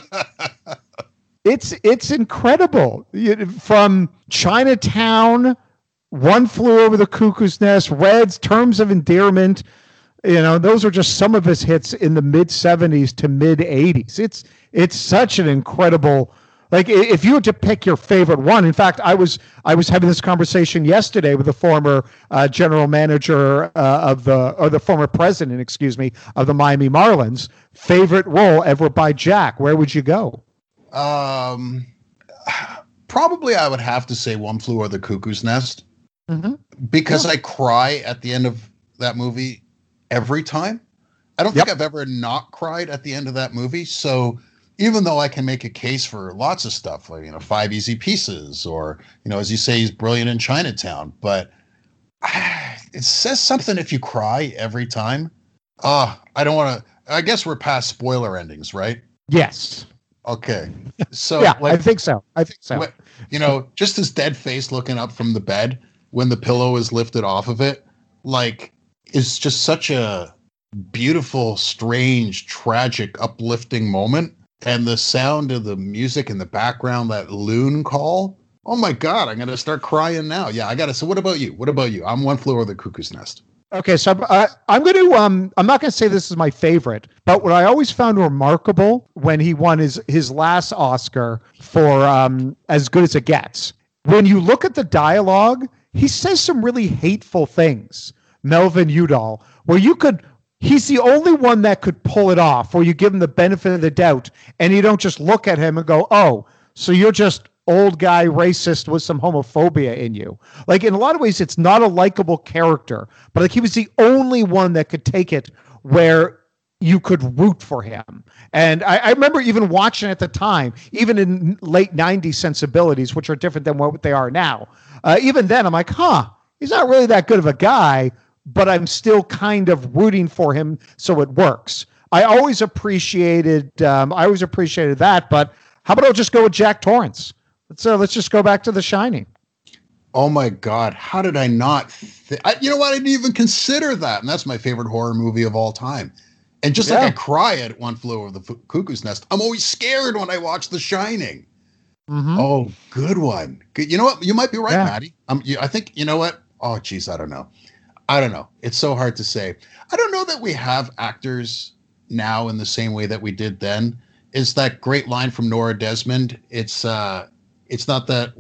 it's incredible. From Chinatown, One Flew Over the Cuckoo's Nest, Reds, Terms of Endearment. You know, those are just some of his hits in the mid 70s to mid 80s. It's such an incredible, like, if you were to pick your favorite one. In fact, I was having this conversation yesterday with the former general manager of the former president, excuse me, of the Miami Marlins. Favorite role ever by Jack? Where would you go? Probably I would have to say One Flew Over the Cuckoo's Nest, because I cry at the end of that movie every time. I don't think I've ever not cried at the end of that movie. So even though I can make a case for lots of stuff, like, you know, Five Easy Pieces, or, you know, as you say, he's brilliant in Chinatown, but it says something if you cry every time. I don't want to, I guess we're past spoiler endings, right? Yes. Okay. So yeah, like, I think so. You know, just his dead face looking up from the bed when the pillow is lifted off of it, like, is just such a beautiful, strange, tragic, uplifting moment. And the sound of the music in the background, that loon call. Oh my God, I'm going to start crying now. Yeah, I got to. So what about you? What about you? I'm One Flew Over the Cuckoo's Nest. Okay, so I'm going to, I'm not going to say this is my favorite, but what I always found remarkable when he won his last Oscar for As Good as It Gets, when you look at the dialogue, he says some really hateful things, Melvin Udall, where he's the only one that could pull it off, where you give him the benefit of the doubt and you don't just look at him and go, oh, so you're just old guy racist with some homophobia in you. Like, in a lot of ways, it's not a likable character, but like, he was the only one that could take it where you could root for him. And I remember even watching at the time, even in late 90s sensibilities, which are different than what they are now. Even then, I'm like, he's not really that good of a guy, but I'm still kind of rooting for him, so it works. I always appreciated that, but how about I'll just go with Jack Torrance? Let's just go back to The Shining. Oh my God, how did I not? You know what? I didn't even consider that, and that's my favorite horror movie of all time. And just like I cry at One Flew Over the Cuckoo's Nest, I'm always scared when I watch The Shining. Mm-hmm. Oh, good one. Good. You know what? You might be right, Maddie. I think, you know what? Oh, geez, I don't know. It's so hard to say. I don't know that we have actors now in the same way that we did then. Is that great line from Nora Desmond? It's not that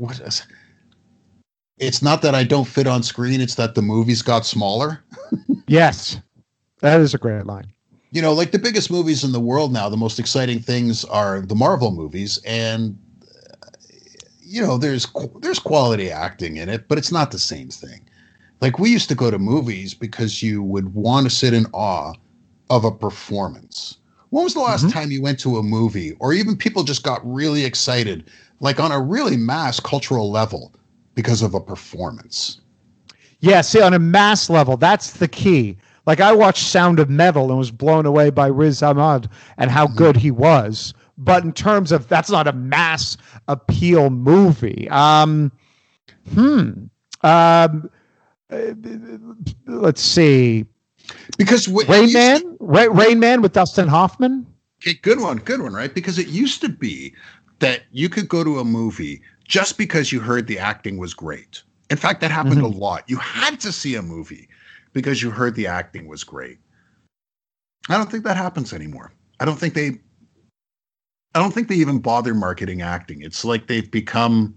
I don't fit on screen. It's that the movies got smaller. Yes, that is a great line. You know, like the biggest movies in the world now, the most exciting things are the Marvel movies, and you know, there's quality acting in it, but it's not the same thing. Like, we used to go to movies because you would want to sit in awe of a performance. When was the last time you went to a movie, or even people just got really excited like on a really mass cultural level because of a performance. Yeah, see, on a mass level, that's the key. Like I watched Sound of Metal and was blown away by Riz Ahmed and how good he was. But in terms of that's not a mass appeal movie. Let's see. Because Rain Man, Rain Man with Dustin Hoffman. Okay, good one, right? Because it used to be that you could go to a movie just because you heard the acting was great. In fact, that happened a lot. You had to see a movie because you heard the acting was great. I don't think that happens anymore. I don't think they even bother marketing acting. It's like they've become,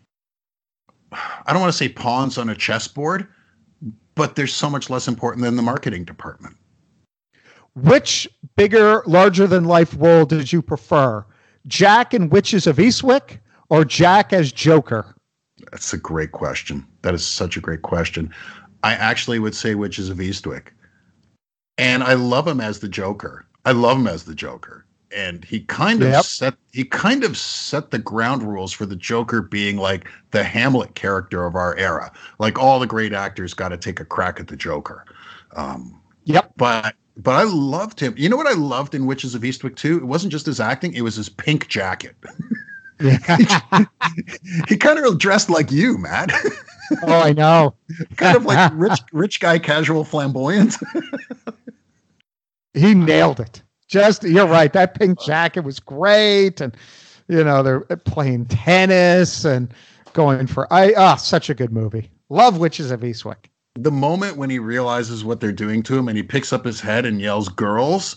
I don't want to say pawns on a chessboard, but they're so much less important than the marketing department. Which bigger, larger than life role did you prefer? Jack in Witches of Eastwick or Jack as Joker? That's a great question. That is such a great question. I actually would say Witches of Eastwick. And I love him as the Joker. And he kind of set the ground rules for the Joker being like the Hamlet character of our era. Like all the great actors got to take a crack at the Joker. But I loved him. You know what I loved in Witches of Eastwick too? It wasn't just his acting; it was his pink jacket. He kind of dressed like you, Matt. Oh, I know. Kind of like rich guy, casual, flamboyant. He nailed it. You're right. That pink jacket was great. And, they're playing tennis and going for, such a good movie. Love Witches of Eastwick. The moment when he realizes what they're doing to him and he picks up his head and yells "girls,"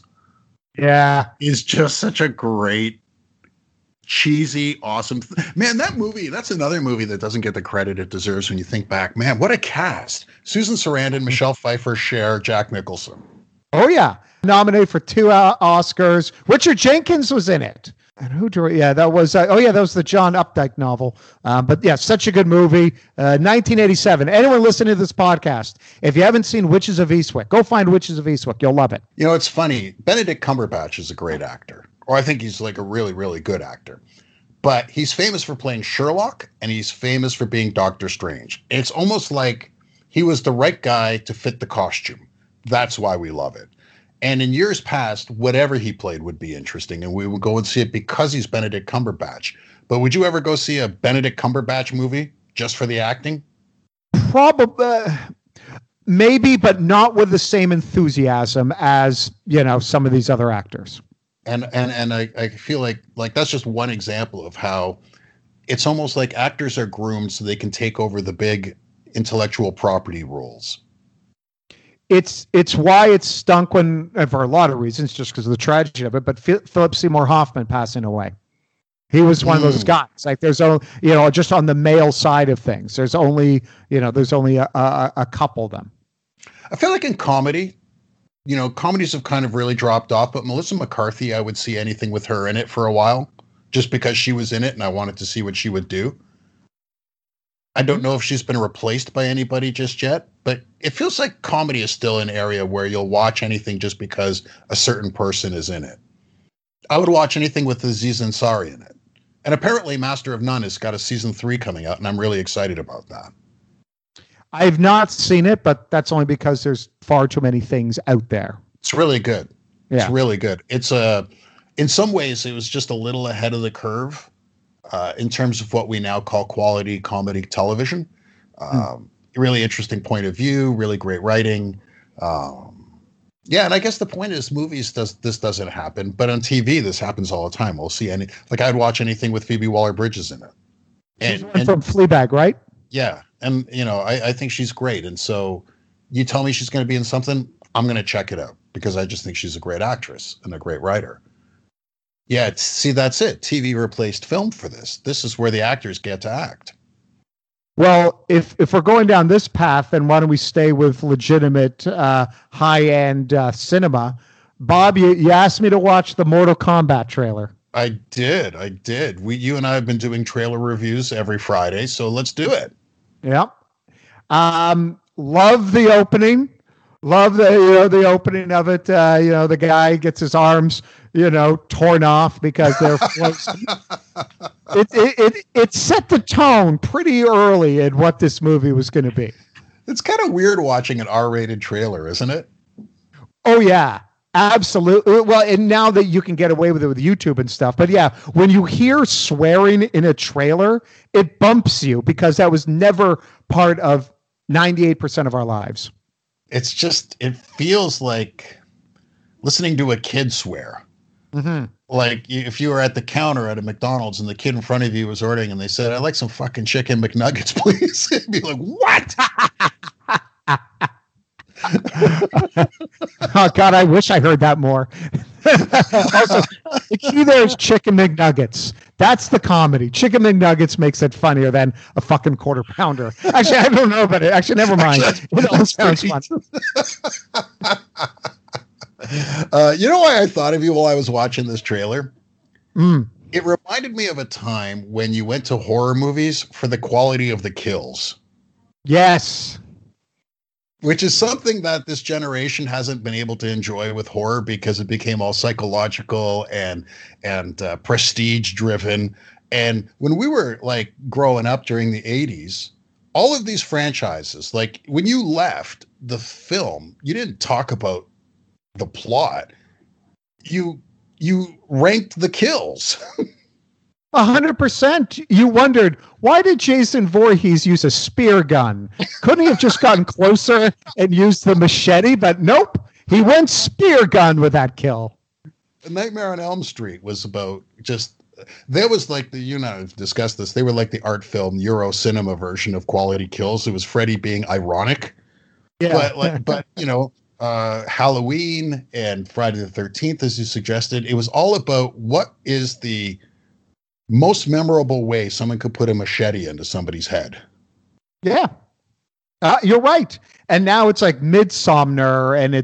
is just such a great, cheesy, awesome man. That movie, that's another movie that doesn't get the credit it deserves when you think back. Man, what a cast. Susan Sarandon, Michelle Pfeiffer, Cher, Jack Nicholson. Oh yeah, nominated for 2 Oscars. Richard Jenkins was in it. And who drew it? Yeah, that was that was the John Updike novel. But yeah, such a good movie. 1987. Anyone listening to this podcast, if you haven't seen Witches of Eastwick, go find Witches of Eastwick. You'll love it. It's funny. Benedict Cumberbatch is a great actor, or I think he's like a really, really good actor. But he's famous for playing Sherlock, and he's famous for being Doctor Strange. It's almost like he was the right guy to fit the costume. That's why we love it. And in years past, whatever he played would be interesting, and we would go and see it because he's Benedict Cumberbatch. But would you ever go see a Benedict Cumberbatch movie just for the acting? Probably, maybe, but not with the same enthusiasm as some of these other actors. And I feel like that's just one example of how it's almost like actors are groomed so they can take over the big intellectual property roles. It's why it stunk when, for a lot of reasons, just because of the tragedy of it. But Philip Seymour Hoffman passing away, he was one of those guys. Like there's only, just on the male side of things, there's only a couple of them. I feel like in comedy, comedies have kind of really dropped off. But Melissa McCarthy, I would see anything with her in it for a while, just because she was in it, and I wanted to see what she would do. I don't know if she's been replaced by anybody just yet, but it feels like comedy is still an area where you'll watch anything just because a certain person is in it. I would watch anything with Aziz Ansari in it. And apparently Master of None has got a season 3 coming out, and I'm really excited about that. I've not seen it, but that's only because there's far too many things out there. It's really good. Yeah. It's really good. It's in some ways, it was just a little ahead of the curve. In terms of what we now call quality comedy television. Really interesting point of view, really great writing. And I guess the point is movies this doesn't happen, but on TV this happens all the time. We'll see I'd watch anything with Phoebe Waller-Bridges in it. She's from Fleabag, right? Yeah. And I think she's great. And so you tell me she's going to be in something, I'm going to check it out because I just think she's a great actress and a great writer. Yeah, see, that's it. TV replaced film for this. This is where the actors get to act. Well, if we're going down this path, then why don't we stay with legitimate high-end cinema? Bob, you asked me to watch the Mortal Kombat trailer. I did. You and I have been doing trailer reviews every Friday, so let's do it. Yep. Love the opening. Love the opening of it. The guy gets his arms torn off because they're frozen. It set the tone pretty early in what this movie was going to be. It's kind of weird watching an R-rated trailer, isn't it? Oh yeah, absolutely. Well, and now that you can get away with it with YouTube and stuff, but yeah, when you hear swearing in a trailer, it bumps you because that was never part of 98% of our lives. It's just, it feels like listening to a kid swear. Mm-hmm. Like if you were at the counter at a McDonald's and the kid in front of you was ordering and they said, "I'd like some fucking chicken McNuggets, please." You'd be like, "What?" Oh God, I wish I heard that more. Also, the key there is chicken McNuggets. That's the comedy. Chicken McNuggets makes it funnier than a fucking quarter pounder. Actually, I don't know about it. Actually, never mind. It all sounds fun. You know why I thought of you while I was watching this trailer? Mm. It reminded me of a time when you went to horror movies for the quality of the kills. Yes. Which is something that this generation hasn't been able to enjoy with horror because it became all psychological and prestige driven. And when we were like growing up during the 80s, all of these franchises, like when you left the film, you didn't talk about the plot. You ranked the kills. 100%. You wondered, why did Jason Voorhees use a spear gun? Couldn't he have just gotten closer and used the machete? But nope, he went spear gun with that kill. Nightmare on Elm Street was about just, there was like the, I've discussed this, they were like the art film Euro cinema version of quality kills. It was Freddy being ironic. Yeah. But Halloween and Friday the 13th, as you suggested, it was all about what is the most memorable way someone could put a machete into somebody's head. Yeah. You're right. And now it's like Midsommar, and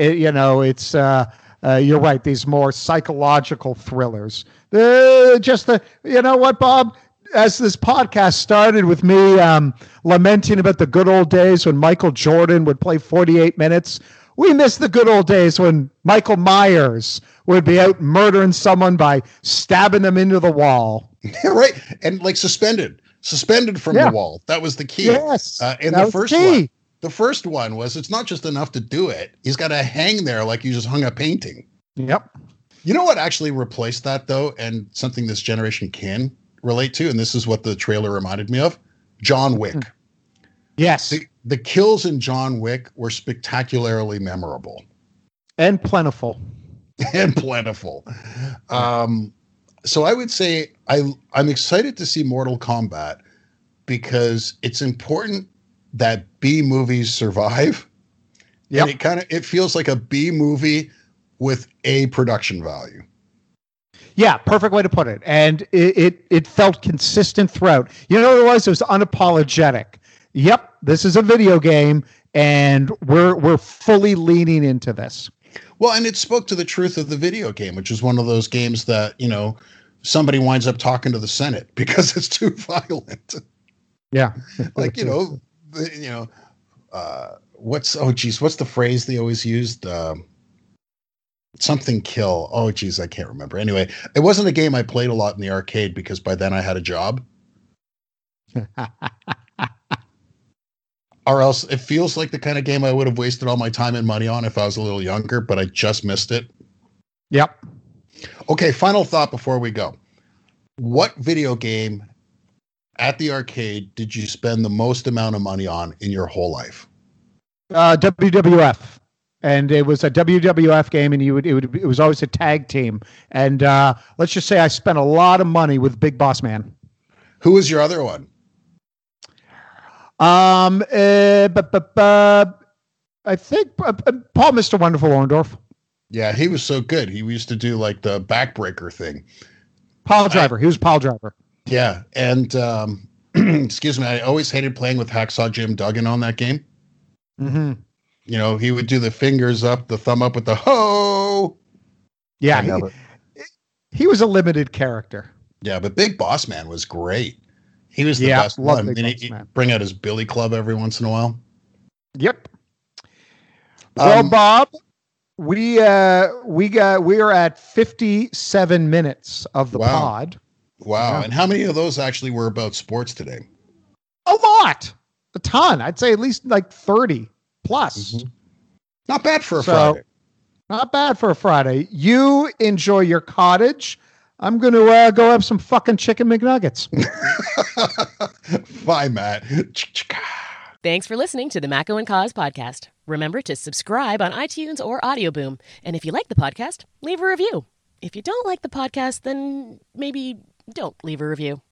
you're right. These more psychological thrillers. You know what, Bob? As this podcast started with me lamenting about the good old days when Michael Jordan would play 48 minutes, we miss the good old days when Michael Myers would be out murdering someone by stabbing them into the wall. Right. And like suspended from the wall. That was the key. Yes. And the first one was, it's not just enough to do it. He's got to hang there like you just hung a painting. Yep. You know what actually replaced that though? And something this generation can relate to. And this is what the trailer reminded me of. John Wick. Yes. The kills in John Wick were spectacularly memorable. And plentiful. So I would say I'm excited to see Mortal Kombat because it's important that B movies survive. Yeah. And it feels like a B movie with a production value. Yeah, perfect way to put it. And it felt consistent throughout. You know what it was? It was unapologetic. Yep, this is a video game, and we're fully leaning into this. Well, and it spoke to the truth of the video game, which is one of those games that, somebody winds up talking to the Senate because it's too violent. Yeah. Like, what's the phrase they always used? Something kill. Oh, geez, I can't remember. Anyway, it wasn't a game I played a lot in the arcade because by then I had a job. Or else it feels like the kind of game I would have wasted all my time and money on if I was a little younger, but I just missed it. Yep. Okay, final thought before we go. What video game at the arcade did you spend the most amount of money on in your whole life? WWF. And it was a WWF game, and it was always a tag team. And let's just say I spent a lot of money with Big Boss Man. Who was your other one? I think Paul Mr. Wonderful Orndorff. Yeah, he was so good. He used to do like the backbreaker thing. Pile Driver. He was Pile Driver. Yeah, and excuse me, I always hated playing with Hacksaw Jim Duggan on that game. Mm-hmm. He would do the fingers up, the thumb up with the ho. Yeah, he was a limited character. Yeah, but Big Boss Man was great. He was the best one. And he'd bring out his billy club every once in a while. Yep. Well, Bob, we are at 57 minutes of the pod. Wow. Yeah. And how many of those actually were about sports today? A lot. A ton. I'd say at least like 30 plus. Mm-hmm. Not bad for a Friday. Not bad for a Friday. You enjoy your cottage. I'm going to go have some fucking chicken McNuggets. Bye, Matt. Thanks for listening to the Macco and Cause podcast. Remember to subscribe on iTunes or Audio Boom. And if you like the podcast, leave a review. If you don't like the podcast, then maybe don't leave a review.